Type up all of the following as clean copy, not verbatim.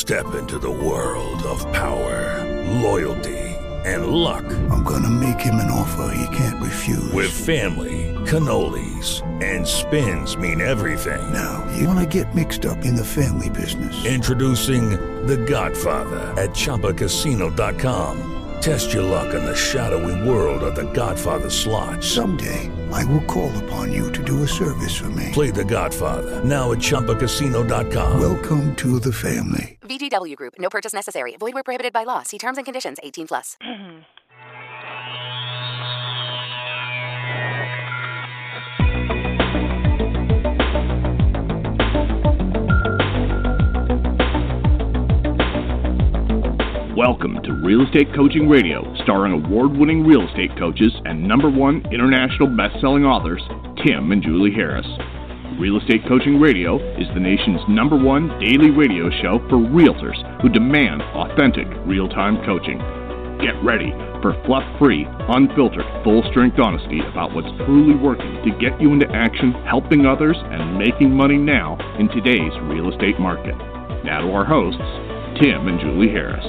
Step into the world of power, loyalty, and luck. I'm gonna make him an offer he can't refuse. With family, cannolis, and spins mean everything. Now, you wanna get mixed up in the family business. Introducing The Godfather at ChumbaCasino.com. Test your luck in the shadowy world of The Godfather slot. Someday, I will call upon you to do a service for me. Play The Godfather now at ChumbaCasino.com. Welcome to the family. VGW Group. No purchase necessary. Void where prohibited by law. See terms and conditions. 18+. Welcome to Real Estate Coaching Radio, starring award-winning real estate coaches and #1 international best-selling authors, Tim and Julie Harris. Real Estate Coaching Radio is the nation's #1 daily radio show for realtors who demand authentic, real-time coaching. Get ready for fluff-free, unfiltered, full-strength honesty about what's truly working to get you into action, helping others, and making money now in today's real estate market. Now to our hosts, Tim and Julie Harris.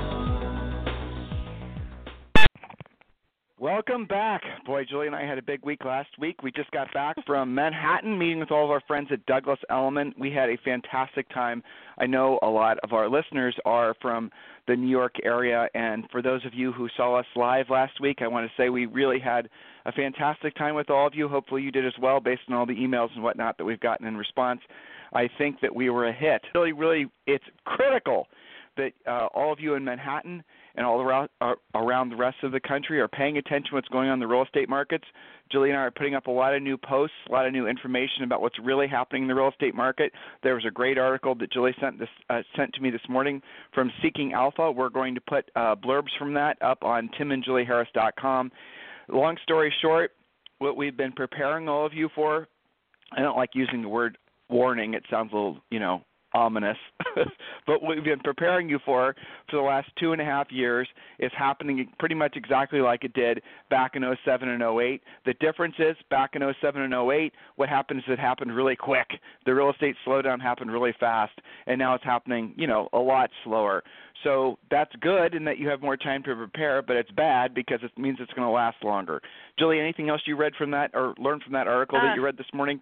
Welcome back. Boy, Julie and I had a big week last week. We just got back from Manhattan meeting with all of our friends at Douglas Elliman. We had a fantastic time. I know a lot of our listeners are from the New York area, and for those of you who saw us live last week, I want to say we really had a fantastic time with all of you. Hopefully you did as well based on all the emails and whatnot that we've gotten in response. I think that we were a hit. Really, it's critical that all of you in Manhattan and all around the rest of the country are paying attention to what's going on in the real estate markets. Julie and I are putting up a lot of new posts, a lot of new information about what's really happening in the real estate market. There was a great article that Julie sent to me this morning from Seeking Alpha. We're going to put blurbs from that up on timandjulieharris.com. Long story short, what we've been preparing all of you for, I don't like using the word warning. It sounds a little, ominous, but what we've been preparing you for the last 2.5 years is happening pretty much exactly like it did back in 07 and 08. The difference is back in 07 and 08, what happened is it happened really quick. The real estate slowdown happened really fast, and now it's happening, a lot slower. So that's good in that you have more time to prepare, but it's bad because it means it's going to last longer. Julie, anything else you read from that or learned from that article that you read this morning?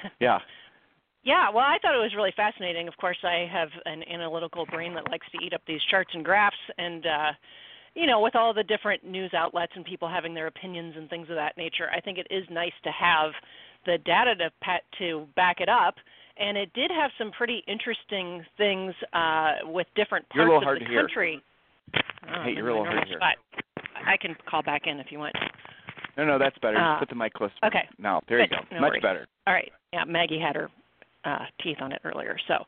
Yeah, well, I thought it was really fascinating. Of course, I have an analytical brain that likes to eat up these charts and graphs, and, with all the different news outlets and people having their opinions and things of that nature, I think it is nice to have the data to back it up, and it did have some pretty interesting things with different parts of the country. Hey, you're a little hard to hear. I can call back in if you want. No, that's better. Just put the mic close. Okay. Now, there you go. No Much worries. better. All right. Yeah, Maggie had her teeth on it earlier. So,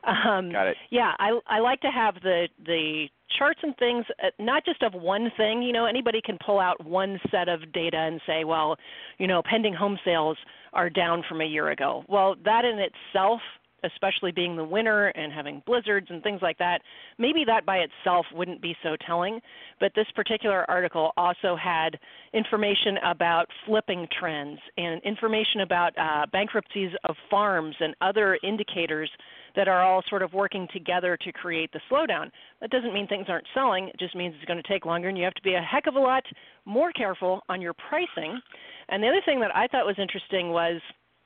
got it. Yeah, I like to have the charts and things, not just of one thing. Anybody can pull out one set of data and say, well, pending home sales are down from a year ago. Well, that in itself, especially being the winter and having blizzards and things like that, maybe that by itself wouldn't be so telling. But this particular article also had information about flipping trends and information about bankruptcies of farms and other indicators that are all sort of working together to create the slowdown. That doesn't mean things aren't selling. It just means it's going to take longer, and you have to be a heck of a lot more careful on your pricing. And the other thing that I thought was interesting was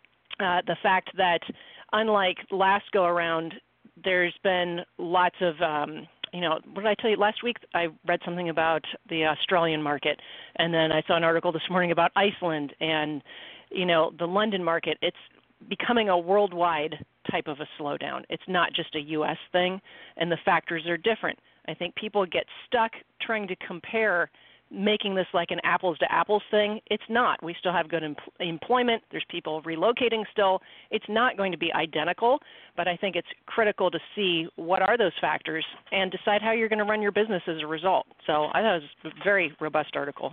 the fact that unlike last go-around, there's been lots of, what did I tell you? Last week I read something about the Australian market, and then I saw an article this morning about Iceland and, the London market. It's becoming a worldwide type of a slowdown. It's not just a U.S. thing, and the factors are different. I think people get stuck trying to compare making this like an apples-to-apples thing. It's not. We still have good employment. There's people relocating still. It's not going to be identical, but I think it's critical to see what are those factors and decide how you're going to run your business as a result. So I thought it was a very robust article.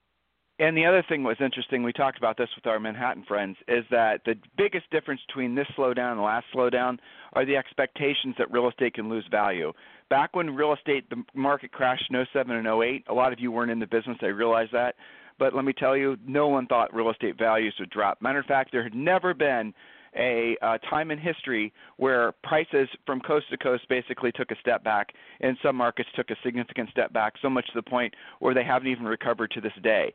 And the other thing was interesting, we talked about this with our Manhattan friends, is that the biggest difference between this slowdown and the last slowdown are the expectations that real estate can lose value. Back when the market crashed in 07 and 08, a lot of you weren't in the business, I realize that. But let me tell you, no one thought real estate values would drop. Matter of fact, there had never been a time in history where prices from coast to coast basically took a step back, and some markets took a significant step back, so much to the point where they haven't even recovered to this day.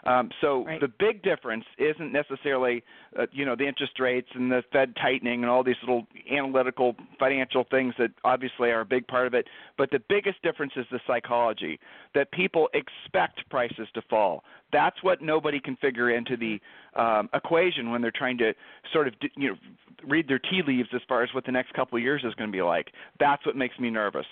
So right. The big difference isn't necessarily, the interest rates and the Fed tightening and all these little analytical financial things that obviously are a big part of it. But the biggest difference is the psychology, that people expect prices to fall. That's what nobody can figure into the equation when they're trying to sort of, read their tea leaves as far as what the next couple of years is going to be like. That's what makes me nervous.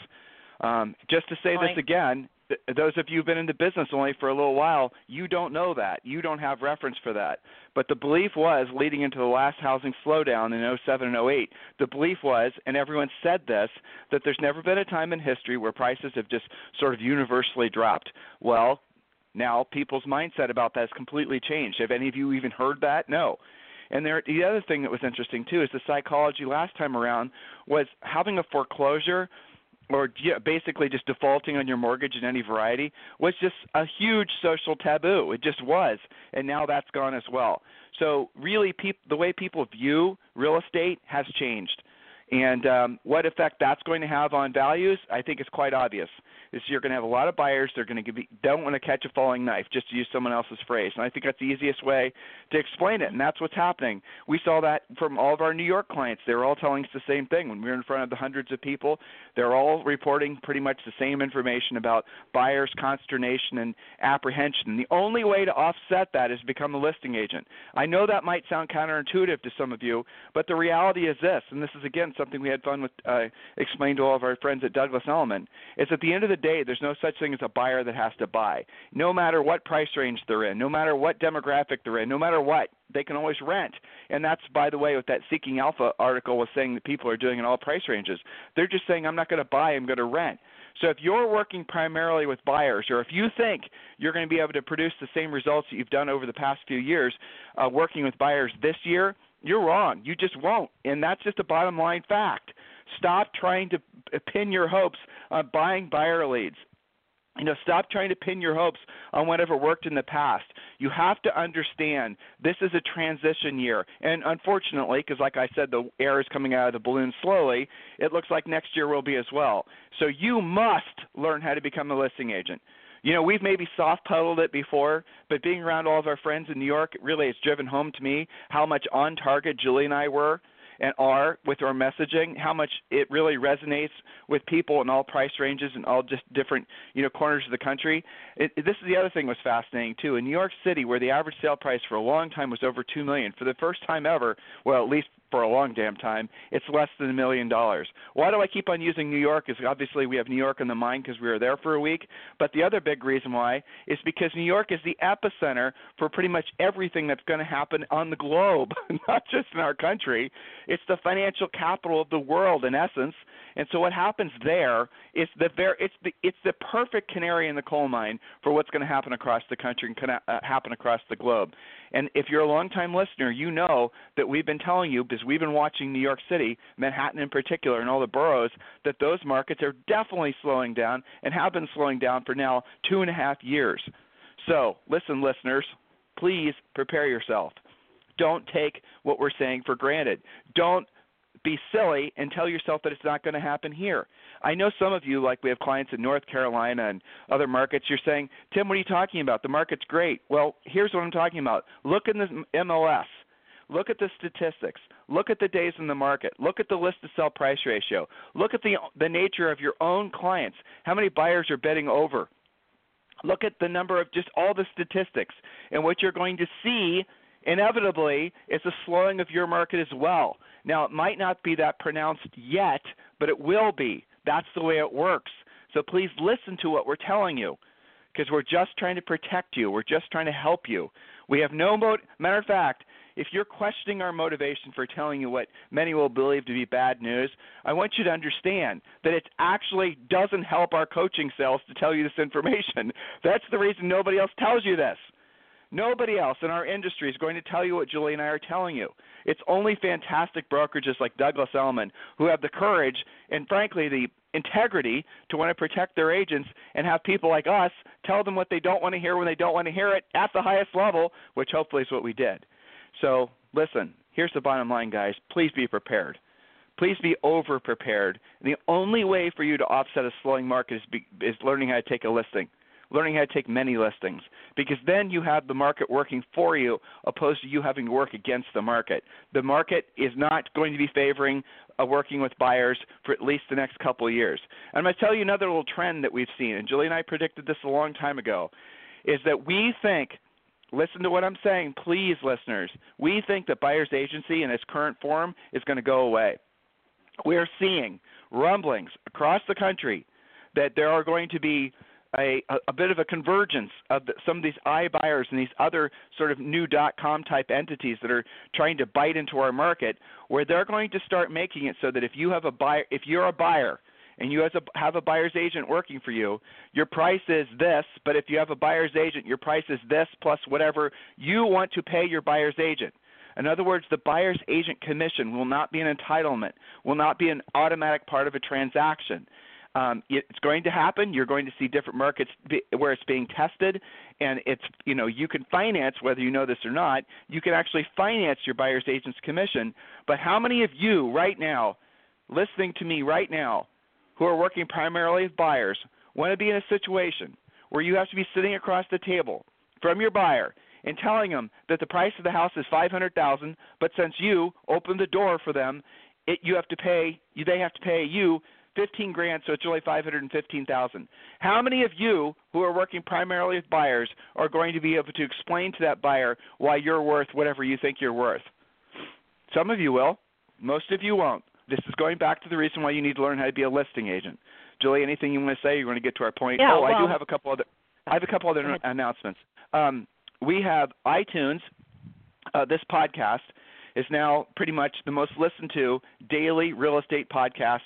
Just to say this again, those of you who've been in the business only for a little while, you don't know that. You don't have reference for that. But the belief was, leading into the last housing slowdown in 07 and 08, the belief was, and everyone said this, that there's never been a time in history where prices have just sort of universally dropped. Well, now people's mindset about that has completely changed. Have any of you even heard that? No. And the other thing that was interesting, too, is the psychology last time around was having a foreclosure or basically just defaulting on your mortgage in any variety was just a huge social taboo. It just was, and now that's gone as well. So really the way people view real estate has changed. And what effect that's going to have on values, I think is quite obvious. Is you're going to have a lot of buyers. They're going to don't want to catch a falling knife, just to use someone else's phrase. And I think that's the easiest way to explain it, and that's what's happening. We saw that from all of our New York clients. They were all telling us the same thing. When we were in front of the hundreds of people, they're all reporting pretty much the same information about buyers' consternation and apprehension. The only way to offset that is become a listing agent. I know that might sound counterintuitive to some of you, but the reality is this, and this is, again, something we had fun with explaining to all of our friends at Douglas Elliman, is at the end of the day, there's no such thing as a buyer that has to buy. No matter what price range they're in, no matter what demographic they're in, no matter what, they can always rent. And that's, by the way, what that Seeking Alpha article was saying that people are doing in all price ranges. They're just saying, I'm not going to buy, I'm going to rent. So if you're working primarily with buyers, or if you think you're going to be able to produce the same results that you've done over the past few years working with buyers this year, you're wrong. You just won't. And that's just a bottom line fact. Stop trying to pin your hopes on buying buyer leads. Stop trying to pin your hopes on whatever worked in the past. You have to understand this is a transition year. And unfortunately, because like I said, the air is coming out of the balloon slowly, it looks like next year will be as well. So you must learn how to become a listing agent. We've maybe soft-pedaled it before, but being around all of our friends in New York, really has driven home to me how much on target Julie and I were and are with our messaging, how much it really resonates with people in all price ranges and all just different, corners of the country. This is the other thing that was fascinating, too. In New York City, where the average sale price for a long time was over $2 million, for the first time ever, well, at least for a long damn time, it's less than $1 million. Why do I keep on using New York? Is obviously we have New York in the mind because we were there for a week. But the other big reason why is because New York is the epicenter for pretty much everything that's going to happen on the globe, not just in our country. It's the financial capital of the world, in essence. And so what happens there is it's the perfect canary in the coal mine for what's going to happen across the country and happen across the globe. And if you're a longtime listener, you know that we've been telling you, because we've been watching New York City, Manhattan in particular, and all the boroughs, that those markets are definitely slowing down and have been slowing down for now 2.5 years. So listen, listeners, please prepare yourself. Don't take what we're saying for granted. Don't be silly and tell yourself that it's not going to happen here. I know some of you, like we have clients in North Carolina and other markets, you're saying, Tim, what are you talking about? The market's great. Well, here's what I'm talking about. Look in the MLS. Look at the statistics. Look at the days in the market. Look at the list-to-sell price ratio. Look at the nature of your own clients. How many buyers are bidding over? Look at the number of just all the statistics. And what you're going to see inevitably is a slowing of your market as well. Now, it might not be that pronounced yet, but it will be. That's the way it works. So please listen to what we're telling you, because we're just trying to protect you. We're just trying to help you. We have no matter of fact, if you're questioning our motivation for telling you what many will believe to be bad news, I want you to understand that it actually doesn't help our coaching sales to tell you this information. That's the reason nobody else tells you this. Nobody else in our industry is going to tell you what Julie and I are telling you. It's only fantastic brokerages like Douglas Elliman who have the courage and, frankly, the integrity to want to protect their agents and have people like us tell them what they don't want to hear when they don't want to hear it at the highest level, which hopefully is what we did. So, listen, here's the bottom line, guys. Please be prepared. Please be over-prepared. The only way for you to offset a slowing market is learning how to take a listing, learning how to take many listings, because then you have the market working for you opposed to you having to work against the market. The market is not going to be favoring working with buyers for at least the next couple of years. And I'm going to tell you another little trend that we've seen, and Julie and I predicted this a long time ago, is that we think, listen to what I'm saying, please, listeners, we think that buyer's agency in its current form is going to go away. We are seeing rumblings across the country that there are going to be a bit of a convergence of some of these iBuyers and these other sort of new .com type entities that are trying to bite into our market, where they're going to start making it so that if you have a buyer, if you're a buyer and you have a buyer's agent working for you, your price is this, but if you have a buyer's agent, your price is this plus whatever you want to pay your buyer's agent. In other words, the buyer's agent commission will not be an entitlement, will not be an automatic part of a transaction. It's going to happen. You're going to see different markets where it's being tested, and it's, you know, you can finance, whether you know this or not, you can actually finance your buyer's agent's commission. But how many of you right now, listening to me right now, who are working primarily with buyers, want to be in a situation where you have to be sitting across the table from your buyer and telling them that the price of the house is $500,000, but since you opened the door for them, they have to pay you $15,000, so it's only $515,000. How many of you who are working primarily with buyers are going to be able to explain to that buyer why you're worth whatever you think you're worth? Some of you will. Most of you won't. This is going back to the reason why you need to learn how to be a listing agent. Julie, anything you want to say? You're going to get to our point. Yeah, I do have a couple other announcements. We have iTunes. This podcast is now pretty much the most listened to daily real estate podcast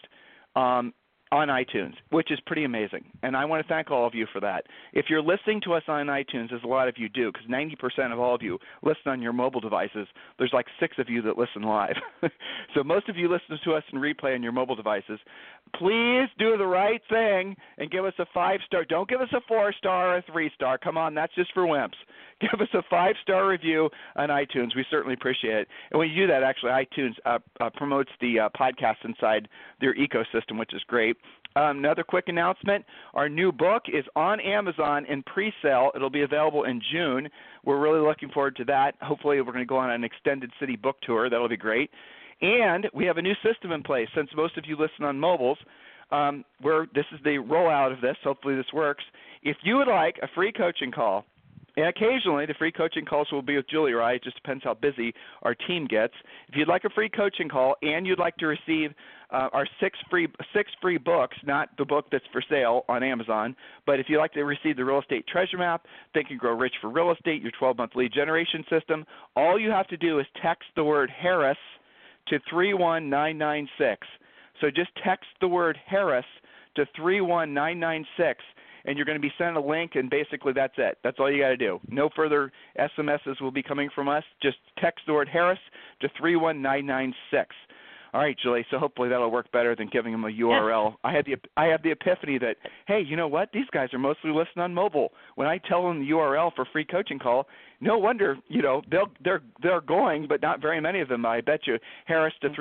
on iTunes, which is pretty amazing. And I want to thank all of you for that. If you're listening to us on iTunes, as a lot of you do, because 90% of all of you listen on your mobile devices, there's like 6 of you that listen live. So most of you listen to us in replay on your mobile devices. Please do the right thing and give us a 5-star. Don't give us a 4-star or a 3-star. Come on, that's just for wimps. Give us a 5-star review on iTunes. We certainly appreciate it. And when you do that, actually, iTunes promotes the podcast inside their ecosystem, which is great. Another quick announcement, our new book is on Amazon in pre-sale. It'll be available in June. We're really looking forward to that. Hopefully we're going to go on an extended city book tour. That'll be great. And we have a new system in place. Since most of you listen on mobiles, this is the rollout of this. Hopefully this works. If you would like a free coaching call, and occasionally the free coaching calls will be with Julie or I. It just depends how busy our team gets. If you'd like a free coaching call and you'd like to receive our six free books, not the book that's for sale on Amazon, but if you'd like to receive the Real Estate Treasure Map, Think and Grow Rich for Real Estate, your 12-month lead generation system, all you have to do is text the word Harris to 31996. So just text the word Harris to 31996. And you're going to be sent a link, and basically that's it. That's all you got to do. No further SMSs will be coming from us. Just text the word Harris to 31996. All right, Julie, so hopefully that'll work better than giving them a URL. Yeah. I have the epiphany that, hey, you know what? These guys are mostly listening on mobile. When I tell them the URL for free coaching call, no wonder, you know, they're going, but not very many of them. I bet you Harris to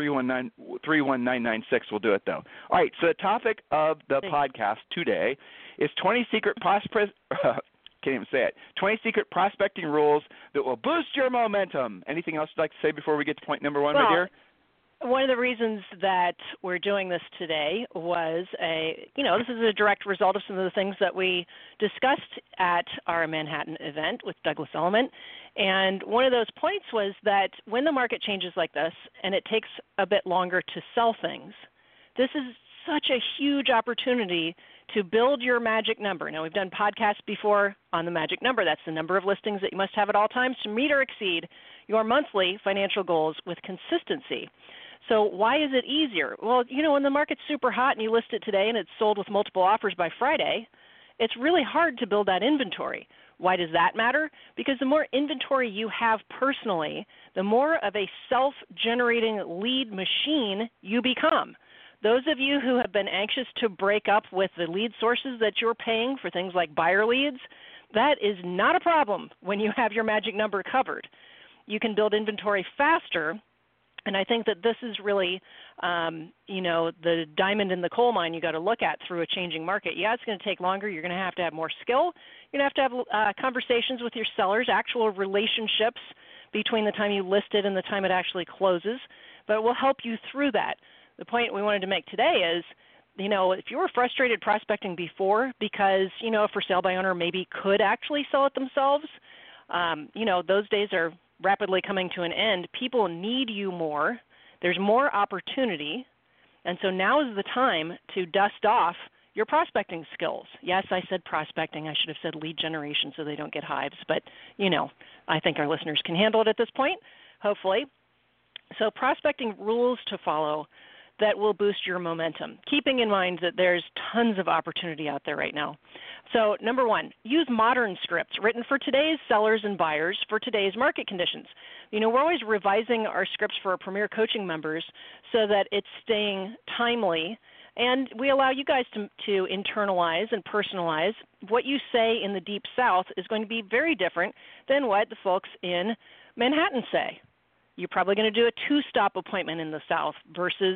31996 will do it, though. All right, so the topic of the podcast today is 20 secret can't even say it. 20 secret prospecting rules that will boost your momentum. Anything else you'd like to say before we get to point number 1, my dear? One of the reasons that we're doing this today was this is a direct result of some of the things that we discussed at our Manhattan event with Douglas Elliman. And one of those points was that when the market changes like this and it takes a bit longer to sell things, this is such a huge opportunity to build your magic number. Now, we've done podcasts before on the magic number. That's the number of listings that you must have at all times to meet or exceed your monthly financial goals with consistency. So why is it easier? Well, you know, when the market's super hot and you list it today and it's sold with multiple offers by Friday, it's really hard to build that inventory. Why does that matter? Because the more inventory you have personally, the more of a self-generating lead machine you become. Those of you who have been anxious to break up with the lead sources that you're paying for things like buyer leads, that is not a problem when you have your magic number covered. You can build inventory faster And I think that this is really, the diamond in the coal mine you got to look at through a changing market. Yeah, it's going to take longer. You're going to have more skill. You're going to have conversations with your sellers, actual relationships between the time you list it and the time it actually closes. But it will help you through that. The point we wanted to make today is, if you were frustrated prospecting before because, a for sale by owner maybe could actually sell it themselves, those days are rapidly coming to an end. People need you more. There's more opportunity. And so now is the time to dust off your prospecting skills. Yes, I said prospecting. I should have said lead generation so they don't get hives. But, I think our listeners can handle it at this point, hopefully. So prospecting rules to follow that will boost your momentum, keeping in mind that there's tons of opportunity out there right now. So number one, use modern scripts written for today's sellers and buyers for today's market conditions. We're always revising our scripts for our Premier Coaching members so that it's staying timely, and we allow you guys to internalize and personalize. What you say in the Deep South is going to be very different than what the folks in Manhattan say. You're probably going to do a two-stop appointment in the South versus,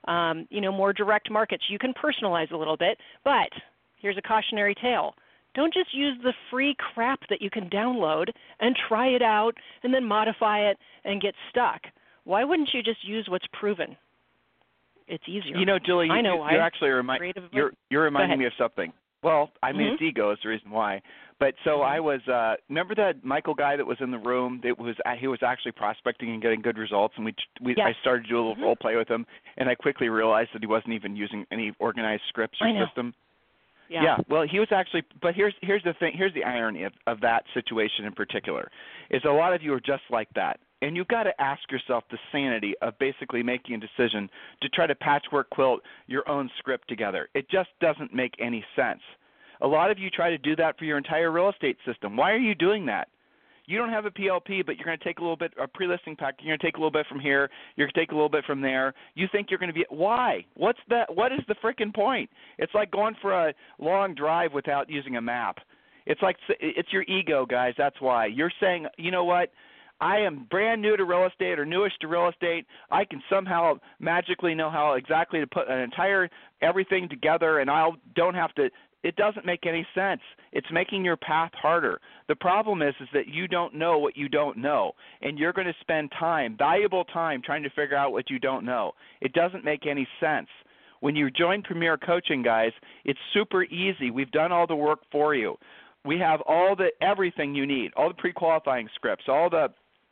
more direct markets. You can personalize a little bit, but here's a cautionary tale. Don't just use the free crap that you can download and try it out and then modify it and get stuck. Why wouldn't you just use what's proven? It's easier. Julie, I know you're actually you're reminding me of something. Well, it's ego is the reason why. But so I was remember that Michael guy that was in the room? He was actually prospecting and getting good results, and I started to do a little role play with him, and I quickly realized that he wasn't even using any organized scripts or system. Yeah. Well, he was actually. But here's the thing. Here's the irony of that situation in particular, is a lot of you are just like that. And you've got to ask yourself the sanity of basically making a decision to try to patchwork quilt your own script together. It just doesn't make any sense. A lot of you try to do that for your entire real estate system. Why are you doing that? You don't have a PLP, but you're going to take a little bit, a pre-listing pack. You're going to take a little bit from here. You're going to take a little bit from there. You think you're going to be – why? What is the freaking point? It's like going for a long drive without using a map. It's your ego, guys. That's why. You're saying, you know what? I am brand new to real estate or newish to real estate. I can somehow magically know how exactly to put an entire everything together, and I don't have to – it doesn't make any sense. It's making your path harder. The problem is that you don't know what you don't know, and you're going to spend time, valuable time, trying to figure out what you don't know. It doesn't make any sense. When you join Premier Coaching, guys, it's super easy. We've done all the work for you. We have everything you need, all the pre-qualifying scripts, all the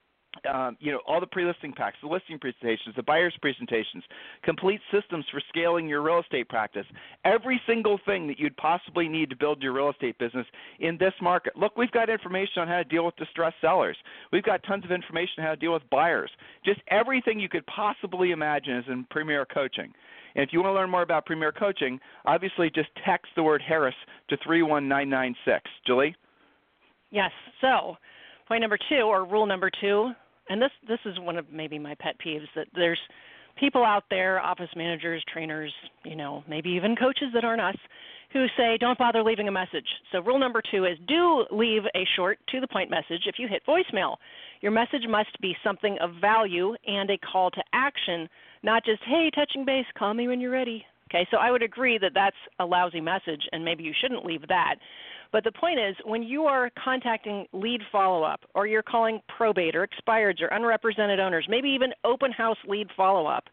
all the pre-listing packs, the listing presentations, the buyer's presentations, complete systems for scaling your real estate practice, every single thing that you'd possibly need to build your real estate business in this market. Look, we've got information on how to deal with distressed sellers. We've got tons of information on how to deal with buyers. Just everything you could possibly imagine is in Premier Coaching. And if you want to learn more about Premier Coaching, obviously just text the word Harris to 31996. Julie? Yes. So point number 2, or rule number 2, and this is one of maybe my pet peeves, that there's people out there, office managers, trainers, maybe even coaches that aren't us, who say don't bother leaving a message. So rule number 2 is do leave a short, to-the-point message if you hit voicemail. Your message must be something of value and a call to action, not just, hey, touching base, call me when you're ready. Okay, so I would agree that that's a lousy message, and maybe you shouldn't leave that. But the point is, when you are contacting lead follow-up, or you're calling probate or expireds or unrepresented owners, maybe even open house lead follow-up,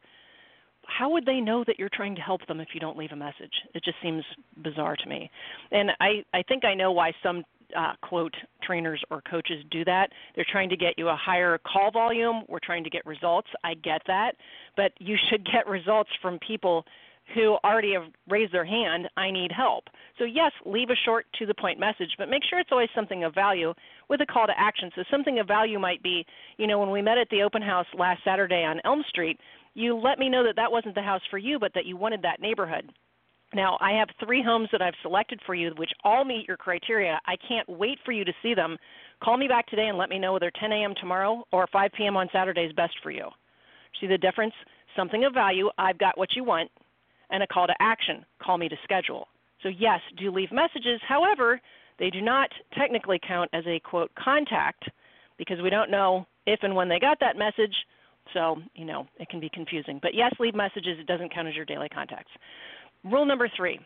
how would they know that you're trying to help them if you don't leave a message? It just seems bizarre to me. And I think I know why some, quote, trainers or coaches do that. They're trying to get you a higher call volume. We're trying to get results. I get that. But you should get results from people who already have raised their hand, I need help. So yes, leave a short, to-the-point message, but make sure it's always something of value with a call to action. So something of value might be, when we met at the open house last Saturday on Elm Street, you let me know that that wasn't the house for you, but that you wanted that neighborhood. Now, I have 3 homes that I've selected for you, which all meet your criteria. I can't wait for you to see them. Call me back today and let me know whether 10 a.m. tomorrow or 5 p.m. on Saturday is best for you. See the difference? Something of value, I've got what you want, and a call to action, call me to schedule. So yes, do leave messages. However, they do not technically count as a, quote, contact, because we don't know if and when they got that message, So, it can be confusing. But yes, leave messages. It doesn't count as your daily contacts. Rule number 3,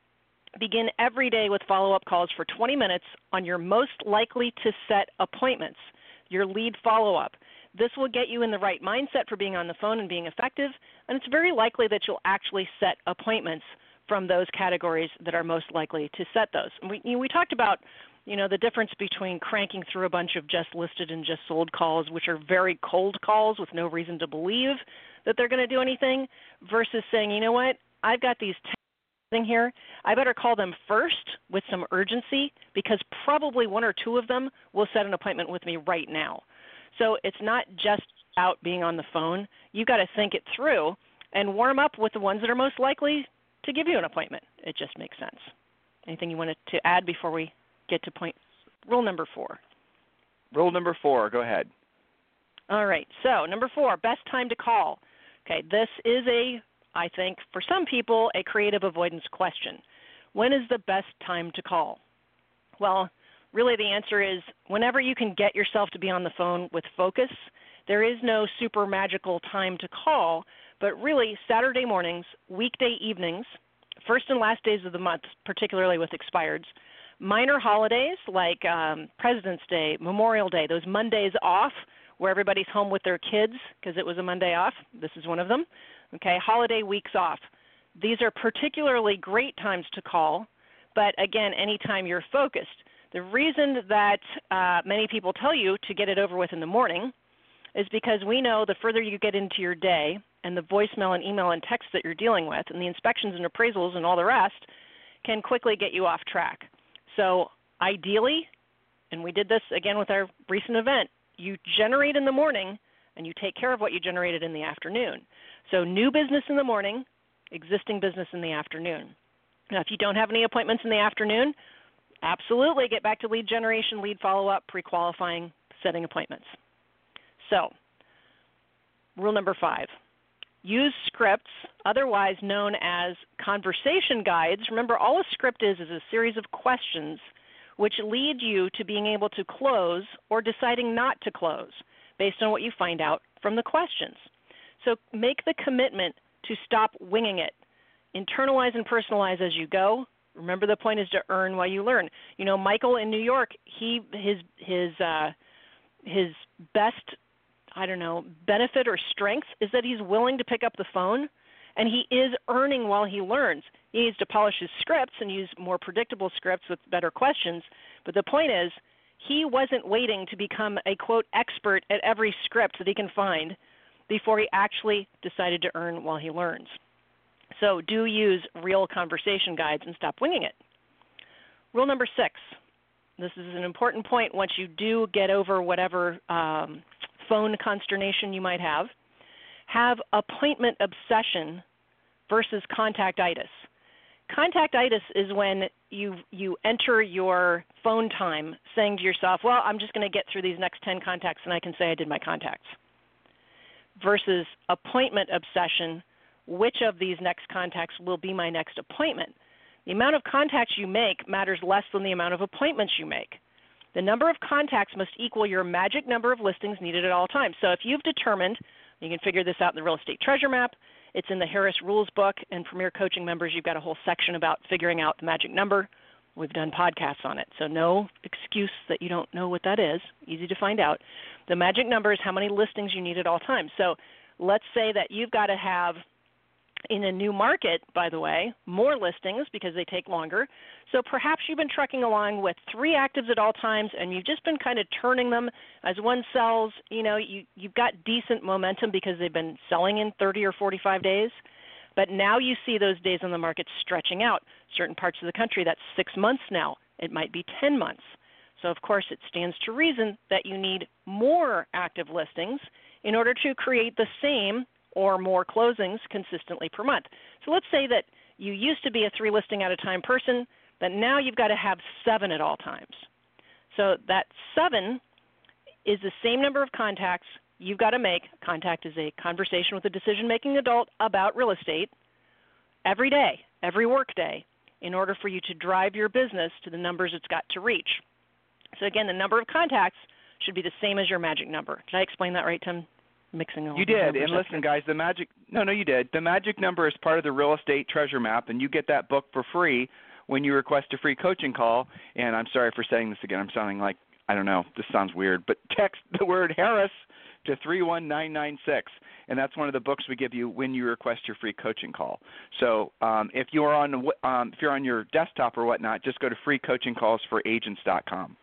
begin every day with follow-up calls for 20 minutes on your most likely to set appointments, your lead follow-up. This will get you in the right mindset for being on the phone and being effective, and it's very likely that you'll actually set appointments from those categories that are most likely to set those. And we talked about, the difference between cranking through a bunch of just listed and just sold calls, which are very cold calls with no reason to believe that they're going to do anything, versus saying, you know what, I've got these 10 here. I better call them first with some urgency because probably 1 or 2 of them will set an appointment with me right now. So it's not just about being on the phone. You've got to think it through and warm up with the ones that are most likely to give you an appointment. It just makes sense. Anything you wanted to add before we get to rule number 4? Rule number 4, go ahead. All right. So number 4, best time to call. Okay, this is I think for some people, a creative avoidance question. When is the best time to call? Well, really the answer is whenever you can get yourself to be on the phone with focus. There is no super magical time to call, but really Saturday mornings, weekday evenings, first and last days of the month, particularly with expireds, minor holidays like President's Day, Memorial Day, those Mondays off where everybody's home with their kids because it was a Monday off. This is one of them. Okay, holiday weeks off. These are particularly great times to call, but again, anytime you're focused. The reason that many people tell you to get it over with in the morning is because we know the further you get into your day and the voicemail and email and text that you're dealing with and the inspections and appraisals and all the rest can quickly get you off track. So ideally, and we did this again with our recent event, you generate in the morning and you take care of what you generated in the afternoon. So new business in the morning, existing business in the afternoon. Now, if you don't have any appointments in the afternoon, absolutely get back to lead generation, lead follow-up, pre-qualifying, setting appointments. So, rule number 5, use scripts, otherwise known as conversation guides. Remember, all a script is a series of questions which lead you to being able to close or deciding not to close based on what you find out from the questions. So make the commitment to stop winging it. Internalize and personalize as you go. Remember, the point is to earn while you learn. You know, Michael in New York, his best, benefit or strength is that he's willing to pick up the phone, and he is earning while he learns. He needs to polish his scripts and use more predictable scripts with better questions. But the point is, he wasn't waiting to become a, quote, expert at every script that he can find before he actually decided to earn while he learns. So do use real conversation guides and stop winging it. Rule number 6. This is an important point once you do get over whatever phone consternation you might have. Have appointment obsession versus contactitis. Contactitis is when you enter your phone time saying to yourself, well, I'm just going to get through these next 10 contacts and I can say I did my contacts. Versus appointment obsession, which of these next contacts will be my next appointment? The amount of contacts you make matters less than the amount of appointments you make. The number of contacts must equal your magic number of listings needed at all times. So if you've determined, you can figure this out in the Real Estate Treasure Map. It's in the Harris Rules book, and Premier Coaching members, you've got a whole section about figuring out the magic number. We've done podcasts on it, so no excuse that you don't know what that is. Easy to find out. The magic number is how many listings you need at all times. So let's say that you've got to have, in a new market, by the way, more listings because they take longer. So perhaps you've been trucking along with 3 actives at all times and you've just been kind of turning them as one sells. You know, you've got decent momentum because they've been selling in 30 or 45 days. But now you see those days on the market stretching out. Certain parts of the country, that's 6 months now. It might be 10 months. So, of course, it stands to reason that you need more active listings in order to create the same or more closings consistently per month. So let's say that you used to be a 3 listing at a time person, but now you've got to have 7 at all times. So that 7 is the same number of contacts you've got to make. Contact is a conversation with a decision-making adult about real estate every day, every work day, in order for you to drive your business to the numbers it's got to reach. So again, the number of contacts should be the same as your magic number. Did I explain that right, Tim? mixing all You these did, numbers and up listen, guys, you did. The magic number is part of the real estate treasure map, and you get that book for free when you request a free coaching call. And I'm sorry for saying this again. I'm sounding like, I don't know, this sounds weird, but text the word Harris to 31996, and that's one of the books we give you when you request your free coaching call. So if you're on your desktop or whatnot, just go to freecoachingcallsforagents.com.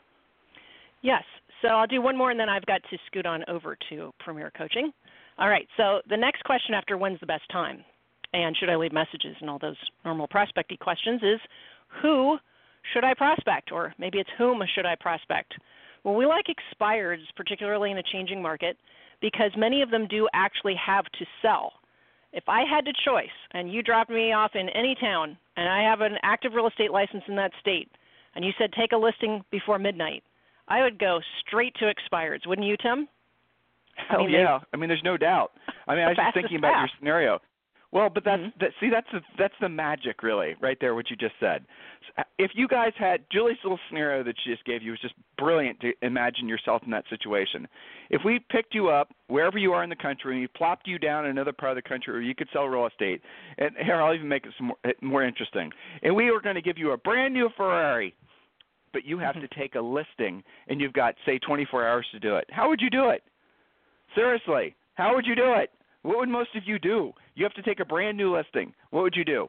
Yes. So I'll do one more, and then I've got to scoot on over to Premier Coaching. All right. So the next question after when's the best time and should I leave messages and all those normal prospecting questions is who should I prospect, or maybe it's whom should I prospect? Well, we like expireds, particularly in a changing market, because many of them do actually have to sell. If I had the choice and you dropped me off in any town and I have an active real estate license in that state and you said take a listing before midnight, I would go straight to expireds. Wouldn't you, Tim? Hell yeah. I mean, there's no doubt. I mean, I was just thinking about your scenario. Well, but that's the magic, really, right there, what you just said. If you guys had Julie's little scenario that she just gave you was just brilliant to imagine yourself in that situation. If we picked you up wherever you are in the country and we plopped you down in another part of the country where you could sell real estate, and here I'll even make it more interesting, and we were going to give you a brand new Ferrari, but you have to take a listing and you've got, say, 24 hours to do it. How would you do it? Seriously, how would you do it? What would most of you do? You have to take a brand new listing. What would you do?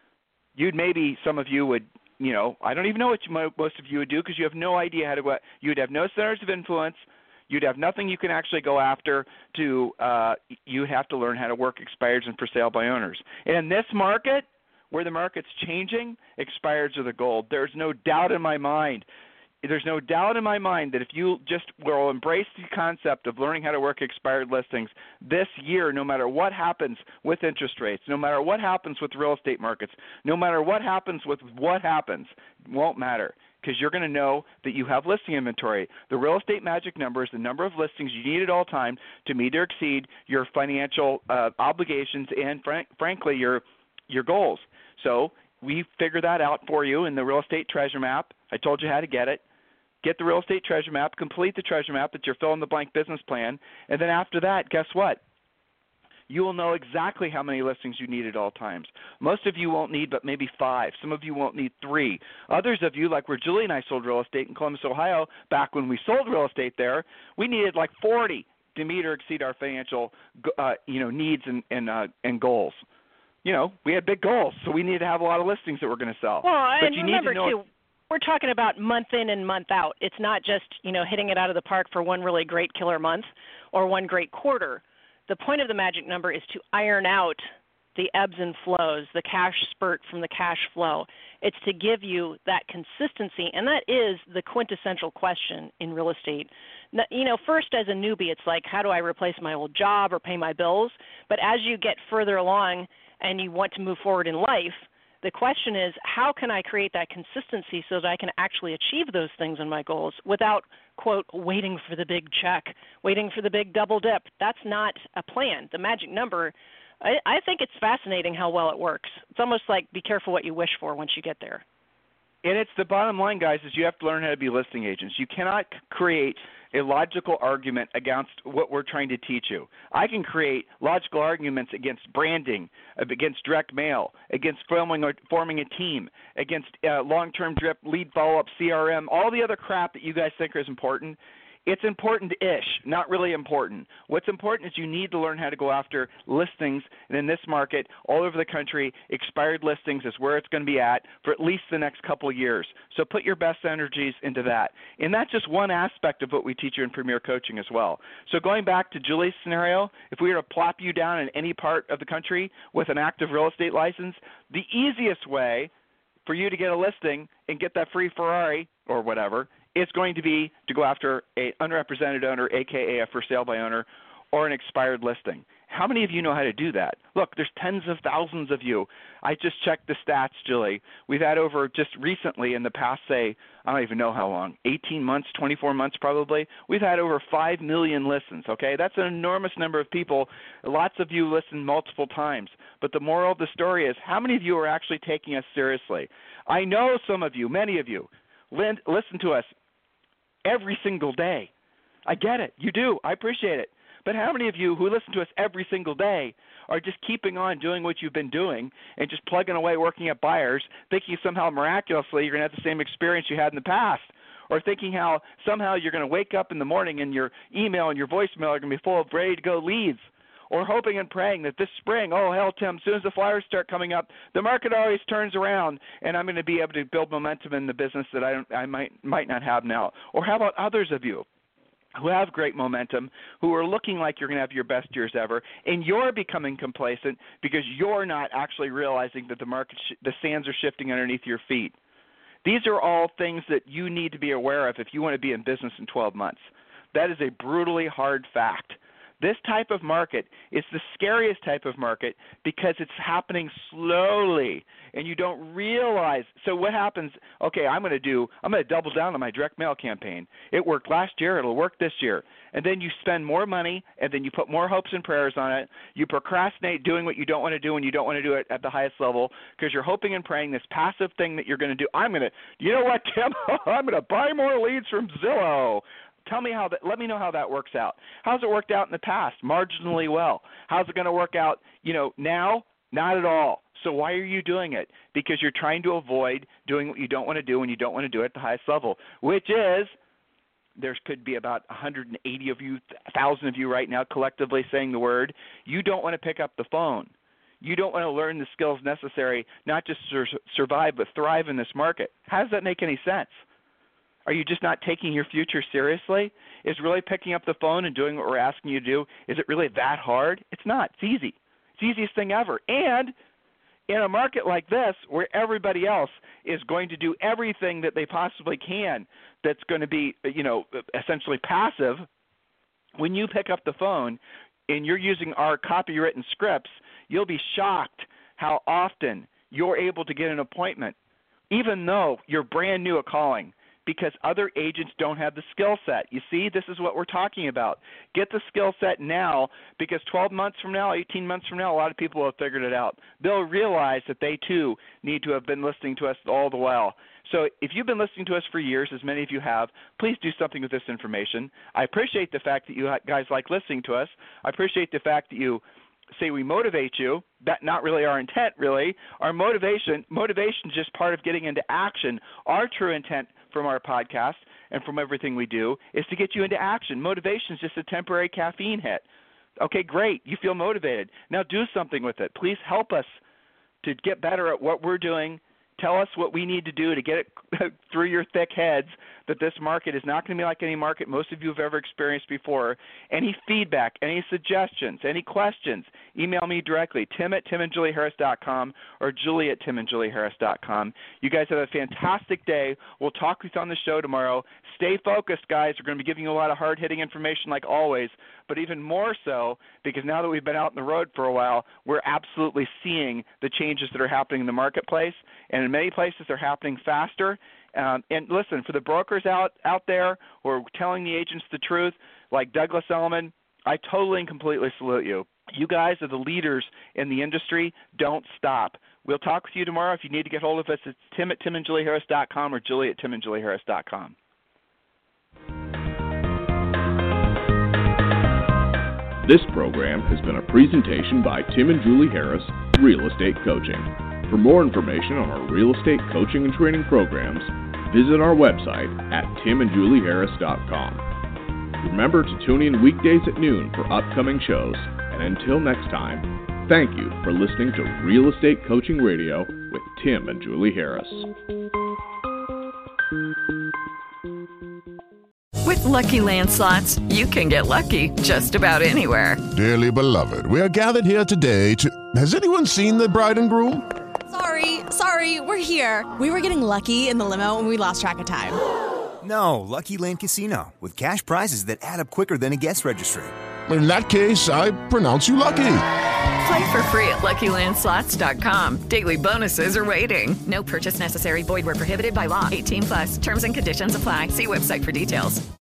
Some of you would, I don't even know what most of you would do because you have no idea how to go. You'd have no centers of influence. You'd have nothing you can actually go after you'd have to learn how to work expireds and for sale by owners. And in this market, where the market's changing, expireds are the gold. There's no doubt in my mind. There's no doubt in my mind that if you just will embrace the concept of learning how to work expired listings this year, no matter what happens with interest rates, no matter what happens with real estate markets, no matter what happens, it won't matter because you're going to know that you have listing inventory. The real estate magic number is the number of listings you need at all time to meet or exceed your financial obligations and, frankly, your goals. So we figure that out for you in the real estate treasure map. I told you how to get it. Get the real estate treasure map, complete the treasure map with your fill-in-the-blank business plan, and then after that, guess what? You will know exactly how many listings you need at all times. Most of you won't need but maybe 5. Some of you won't need 3. Others of you, like where Julie and I sold real estate in Columbus, Ohio, back when we sold real estate there, we needed like 40 to meet or exceed our financial needs and goals. We had big goals, so we needed to have a lot of listings that we're going to sell. Well, but and you remember, need to know too, we're talking about month in and month out. It's not just, hitting it out of the park for one really great killer month or one great quarter. The point of the magic number is to iron out the ebbs and flows, the cash spurt from the cash flow. It's to give you that consistency, and that is the quintessential question in real estate. First as a newbie, it's like, how do I replace my old job or pay my bills? But as you get further along and you want to move forward in life, the question is, how can I create that consistency so that I can actually achieve those things and my goals without, quote, waiting for the big check, waiting for the big double dip? That's not a plan. The magic number, I think it's fascinating how well it works. It's almost like be careful what you wish for once you get there. And it's the bottom line, guys, is you have to learn how to be listing agents. You cannot create a logical argument against what we're trying to teach you. I can create logical arguments against branding, against direct mail, against forming a team, against long-term drip, lead follow-up, CRM, all the other crap that you guys think is important. It's important-ish, not really important. What's important is you need to learn how to go after listings, and in this market, all over the country, expired listings is where it's going to be at for at least the next couple of years. So put your best energies into that. And that's just one aspect of what we teach you in Premier Coaching as well. So going back to Julie's scenario, if we were to plop you down in any part of the country with an active real estate license, the easiest way for you to get a listing and get that free Ferrari or whatever it's going to be to go after an unrepresented owner, a.k.a. a for sale by owner, or an expired listing. How many of you know how to do that? Look, there's tens of thousands of you. I just checked the stats, Julie. We've had over just recently in the past, say, I don't even know how long, 18 months, 24 months probably, we've had over 5 million listens, okay? That's an enormous number of people. Lots of you listen multiple times. But the moral of the story is how many of you are actually taking us seriously? I know some of you, many of you, listen to us every single day. I get it. You do. I appreciate it. But how many of you who listen to us every single day are just keeping on doing what you've been doing and just plugging away working at buyers, thinking somehow miraculously you're going to have the same experience you had in the past? Or thinking how somehow you're going to wake up in the morning and your email and your voicemail are going to be full of ready-to-go leads? Or hoping and praying that this spring, oh, hell, Tim, as soon as the flowers start coming up, the market always turns around, and I'm going to be able to build momentum in the business that I might not have now. Or how about others of you who have great momentum, who are looking like you're going to have your best years ever, and you're becoming complacent because you're not actually realizing that the sands are shifting underneath your feet? These are all things that you need to be aware of if you want to be in business in 12 months. That is a brutally hard fact. This type of market is the scariest type of market because it's happening slowly and you don't realize. So what happens, okay, I'm going to double down on my direct mail campaign. It worked last year, it'll work this year. And then you spend more money and then you put more hopes and prayers on it. You procrastinate doing what you don't want to do and you don't want to do it at the highest level because you're hoping and praying this passive thing that you're going to do. You know what, Tim? I'm going to buy more leads from Zillow. Let me know how that works out. How's it worked out in the past? Marginally well. How's it going to work out, now? Not at all. So why are you doing it? Because you're trying to avoid doing what you don't want to do and you don't want to do it at the highest level, which is there could be about 180 of you, 1,000 of you right now collectively saying the word. You don't want to pick up the phone. You don't want to learn the skills necessary not just to survive but thrive in this market. How does that make any sense? Are you just not taking your future seriously? Is really picking up the phone and doing what we're asking you to do, is it really that hard? It's not. It's easy. It's the easiest thing ever. And in a market like this where everybody else is going to do everything that they possibly can that's going to be, essentially passive, when you pick up the phone and you're using our copywritten scripts, you'll be shocked how often you're able to get an appointment, even though you're brand new at calling, because other agents don't have the skill set. You see, this is what we're talking about. Get the skill set now, because 12 months from now, 18 months from now, a lot of people will have figured it out. They'll realize that they too need to have been listening to us all the while. So if you've been listening to us for years, as many of you have, please do something with this information. I appreciate the fact that you guys like listening to us. I appreciate the fact that you say we motivate you. That's not really our intent, really. Our motivation is just part of getting into action. Our true intent from our podcast and from everything we do is to get you into action. Motivation is just a temporary caffeine hit. Okay, great. You feel motivated. Now do something with it. Please help us to get better at what we're doing. Tell us what we need to do to get it through your thick heads that this market is not going to be like any market most of you have ever experienced before. Any feedback, any suggestions, any questions, email me directly, tim@timandjulieharris.com or julie@timandjulieharris.com. You guys have a fantastic day. We'll talk with you on the show tomorrow. Stay focused, guys. We're going to be giving you a lot of hard-hitting information like always, but even more so because now that we've been out on the road for a while, we're absolutely seeing the changes that are happening in the marketplace, and in many places they're happening faster. And listen, for the brokers out there who are telling the agents the truth, like Douglas Elliman, I totally and completely salute you. You guys are the leaders in the industry. Don't stop. We'll talk with you tomorrow. If you need to get hold of us, it's tim@timandjulieharris.com or julie@timandjulieharris.com. This program has been a presentation by Tim and Julie Harris, Real Estate Coaching. For more information on our real estate coaching and training programs, visit our website at timandjulieharris.com. Remember to tune in weekdays at noon for upcoming shows. And until next time, thank you for listening to Real Estate Coaching Radio with Tim and Julie Harris. With Lucky Land Slots, you can get lucky just about anywhere. Dearly beloved, we are gathered here today to... Has anyone seen the bride and groom? Sorry, we're here. We were getting lucky in the limo and we lost track of time. No, Lucky Land Casino, with cash prizes that add up quicker than a guest registry. In that case, I pronounce you lucky. Play for free at LuckyLandSlots.com. Daily bonuses are waiting. No purchase necessary. Void where prohibited by law. 18+. Terms and conditions apply. See website for details.